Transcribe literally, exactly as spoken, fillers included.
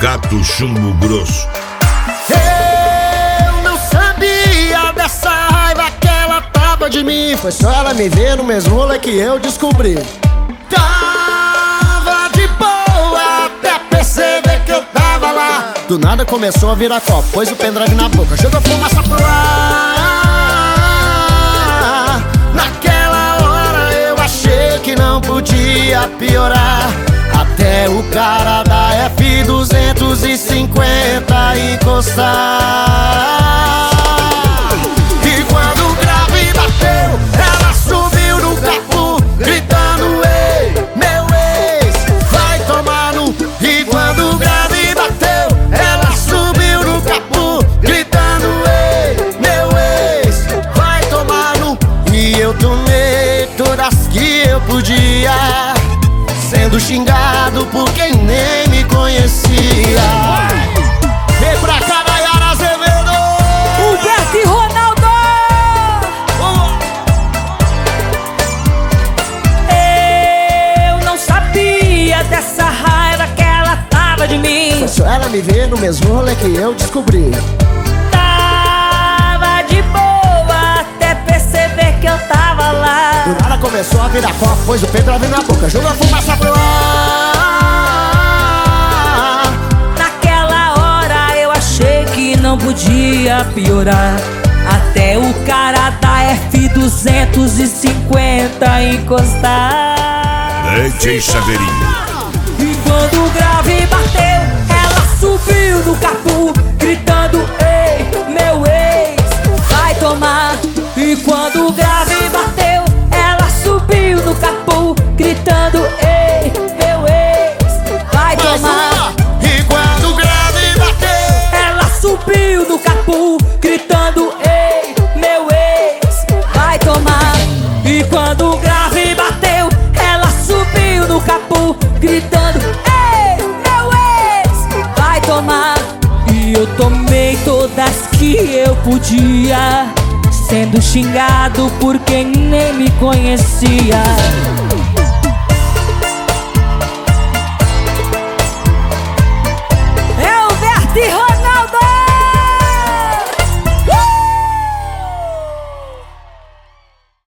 Gato Chumbo Grosso. Eu não sabia dessa raiva que ela tava de mim. Foi só ela me ver no mesmo rolê que eu descobri. Tava de boa até perceber que eu tava lá. Do nada começou a virar copo, pôs o pendrive na boca, jogou fumaça pro ar. Naquela hora eu achei que não podia piorar, até o cara da F duzentos e cinquenta encostar. E quando o grave bateu, ela subiu no capô, gritando: ei, meu ex, vai tomar no... E quando o grave bateu, ela subiu no capô, gritando: ei, meu ex, vai tomar no... E eu tomei todas que eu podia, sendo xingado por quem nem me conhecia. Vem pra cá, Nayara Azevedo, Humberto e Ronaldo. Eu não sabia dessa raiva que ela tava de mim. foi só ela me ver no mesmo rolê que eu descobri. Tava de boa até perceber que eu tava lá. Do nada começou a virar copo, pôs o pendrive na boca, jogou a fumaça pro ar. Naquela hora eu achei que não podia piorar, até o cara da F duzentos e cinquenta encostar. D J Saveirinho. E quando o grave bateu, ela subiu no capô, gritando: ei, meu ex, vai tomar. E quando o grave bateu, ela subiu no capô, gritando: ei, meu ex, vai tomar. E quando o grave bateu, Ela subiu no capô, gritando: ei, meu ex, vai tomar. E quando o grave bateu, ela subiu no capô, gritando: ei, meu ex, vai tomar. E eu tomei todas que eu podia, sendo xingado por quem nem me conhecia.